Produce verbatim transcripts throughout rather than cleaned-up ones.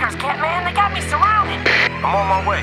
fuckers, Catman. They got me surrounded. I'm on my way.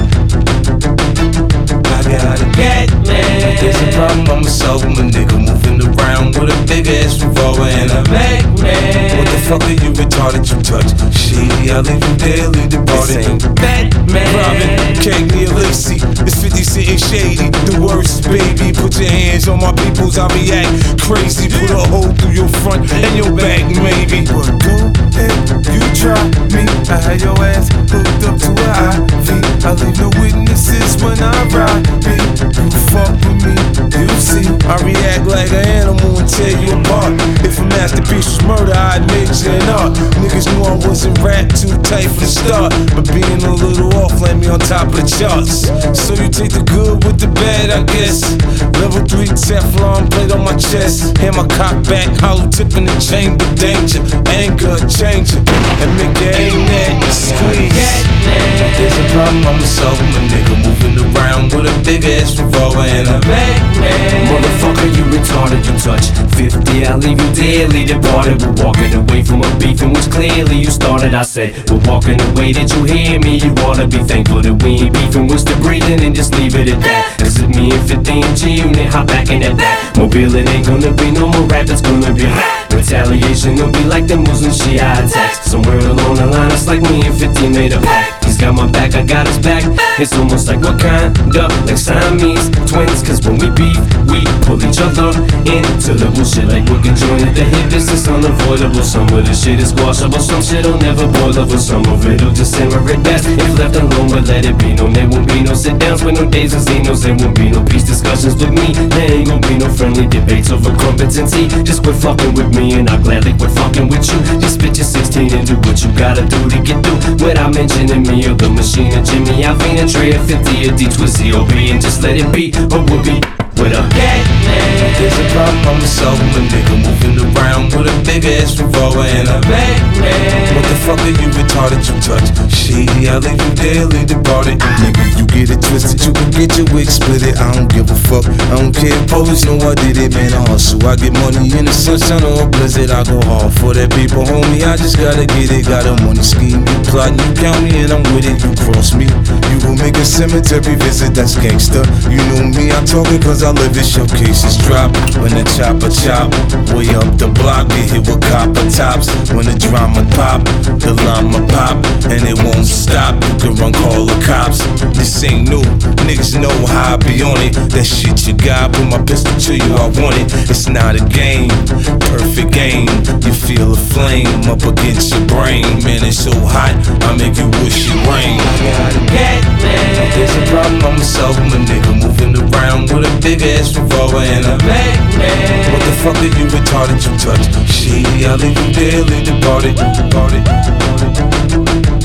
I gotta get man. There's a problem, I'ma solve him. A nigga moving around with a big ass revolver and a Mac man. What the fuck are you retarded? You touch shady, I leave you there, leave the party. Batman, Robin, Cagney, Lacey. It's fifty Cent and Shady. The worst, baby. Put your hands on my peoples, I react crazy. Put a hole through your front and your back, maybe. But go ahead, you try me. I had your ass hooked up to an I V. I leave no witnesses when I ride me. You fuck with me, you see. I react like an animal and tear you apart. If a masterpiece was murder, I'd major in art. Niggas knew I wasn't rap too tight for the start, but being a little off land me on top of the charts. So you take the good with the bad, I guess. Level three Teflon plate on my chest. Hand my cock back, hollow tip in the chamber. Danger, anger, changer, and make your aim at squeeze. There's a problem, I'ma solve him. A nigga moving around with a big ass revolver and a Mac man. Motherfucker, you retarded, you touch fifty, I'll leave you dearly departed. We're walking away from a beef in which clearly you started. I said, we're walking away, did you hear me? You wanna be thankful that we ain't beefing, we're still breathing and just leave it at that. This is me and fifty and G Unit, hop back in that back. Mobile, it ain't gonna be no more rap, it's gonna be rap. Retaliation will be like the Muslim Shia attacks. Somewhere along the line, it's like me and fifty made a pact. He's got my back, I got his back. It's almost like what kind of like Siamese twins. Cause when we beef, we pull each other into the bullshit like we're conjoined at the hip. This is unavoidable. Some of this shit is washable, some shit'll never boil over. Some of it'll just simmer at best if left alone, but let it be known. There won't be no sit downs with no days and zenos. There won't be no peace discussions with me. There ain't gonna be no friendly debates over competency. Just quit fucking with me and I'll gladly quit fucking with you. Just spit your sixteen and do what you gotta do to get through without mentioning me or the machine or Jimmy Alvina, Trey, or fifty, or D, Twizzy, O B, and just let it be or will be with a cat man. There's a problem, I'ma solve him. A nigga moving around with a big ass revolver and a Mac man. What the fuck are you retarded? You touch shady, I leave you there, leave the party. Nigga, you get it twisted, you can get your wig split it. I don't give a fuck, I don't care. Police know I did it, man. I hustle, I get money in the sunshine or a blizzard. I go hard for that people, homie. I just gotta get it. Got a money scheme, you plotting, you count me, and I'm with it. You cross me, you gon' make a cemetery visit. That's gangsta. You know me, I talkin' cause I live it. Showcases drop when the chopper chop. Way up the block, get hit with copper tops. When the drama pop, the llama pop, and it won't stop. You can run, call the cops. This ain't new, niggas know how I be on it. That shit you got, put my pistol to you, I want it. It's not a game, perfect game. You feel a flame up against your brain. Man, it's so hot, I make you wish it rain. I gotta get man. There's a problem, I'ma solve him. A nigga moving around with a big ass revolver and a Mac man. What the fuck are you retarded? You touch shady, I leave you there, leave the party, party, party.